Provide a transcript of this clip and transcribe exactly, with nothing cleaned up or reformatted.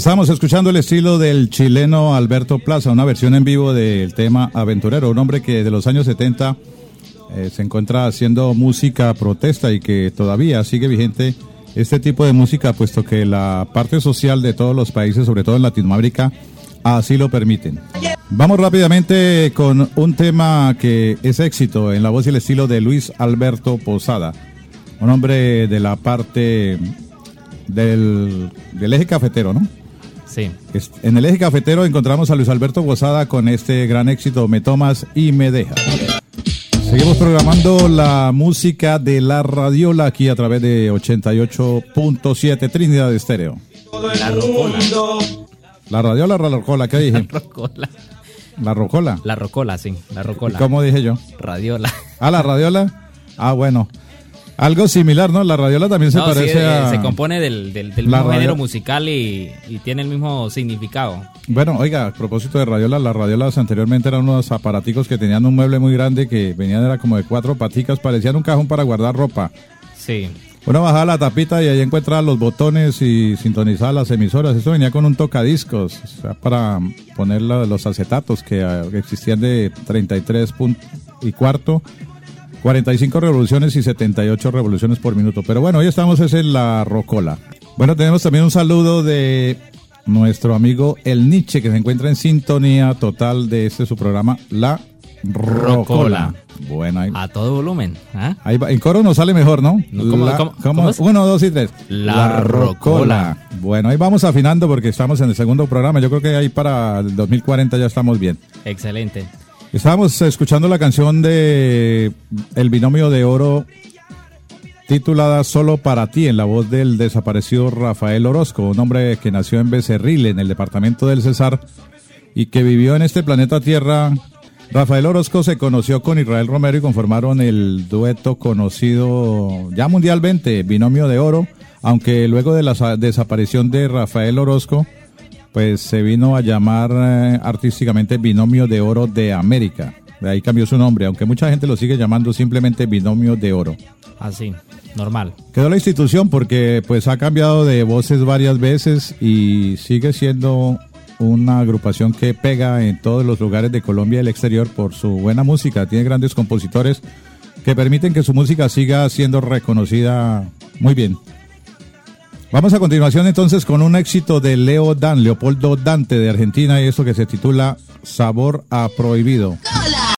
Estamos escuchando el estilo del chileno Alberto Plaza, una versión en vivo del tema Aventurero, un hombre que de los años setenta eh, se encuentra haciendo música protesta y que todavía sigue vigente este tipo de música, puesto que la parte social de todos los países, sobre todo en Latinoamérica, así lo permiten. Vamos rápidamente con un tema que es éxito en la voz y el estilo de Luis Alberto Posada, un hombre de la parte del, del eje cafetero, ¿no? Sí. En el eje cafetero encontramos a Luis Alberto Posada con este gran éxito, Me Tomas y Me Dejas. Seguimos programando la música de La Radiola aquí a través de ochenta y ocho punto siete Trinidad Estéreo. La Rocola. La Radiola o la Rocola, ¿qué dije? La Rocola. La Rocola. La Rocola, sí, la Rocola. ¿Cómo dije yo? Radiola. Ah, la Radiola. Ah, bueno. Algo similar, ¿no? La Radiola también se no, parece sí, a... se compone del, del, del mismo género musical y, y tiene el mismo significado. Bueno, oiga, a propósito de Radiola, las Radiolas anteriormente eran unos aparaticos que tenían un mueble muy grande que venían, era como de cuatro paticas, parecían un cajón para guardar ropa. Sí. Uno bajaba la tapita y ahí encontraba los botones y sintonizaba las emisoras. Eso venía con un tocadiscos, o sea, para poner la, los acetatos que, uh, que existían de treinta y tres punto y cuarto, cuarenta y cinco revoluciones y setenta y ocho revoluciones por minuto. Pero bueno, hoy estamos es en la Rocola. Bueno, tenemos también un saludo de nuestro amigo El Nietzsche, que se encuentra en sintonía total de este su programa, La Rocola. Rocola. Bueno, ahí, a todo volumen. ¿eh? Ahí va. En coro nos sale mejor, ¿no? no ¿cómo, la, ¿cómo, ¿cómo? ¿cómo es? Uno, dos y tres. La, La Rocola. Rocola. Bueno, ahí vamos afinando porque estamos en el segundo programa. Yo creo que ahí para el dos mil cuarenta ya estamos bien. Excelente. Estábamos escuchando la canción de El Binomio de Oro titulada Solo para ti, en la voz del desaparecido Rafael Orozco, un hombre que nació en Becerril, en el departamento del Cesar, y que vivió en este planeta Tierra. Rafael Orozco se conoció con Israel Romero y conformaron el dueto conocido ya mundialmente, Binomio de Oro, aunque luego de la desaparición de Rafael Orozco, pues se vino a llamar eh, artísticamente Binomio de Oro de América. De ahí cambió su nombre, aunque mucha gente lo sigue llamando simplemente Binomio de Oro. Así, normal. Quedó la institución porque pues ha cambiado de voces varias veces y sigue siendo una agrupación que pega en todos los lugares de Colombia y el exterior por su buena música. Tiene grandes compositores que permiten que su música siga siendo reconocida muy bien. Vamos a continuación entonces con un éxito de Leo Dan, Leopoldo Dante de Argentina, y eso que se titula Sabor a Prohibido.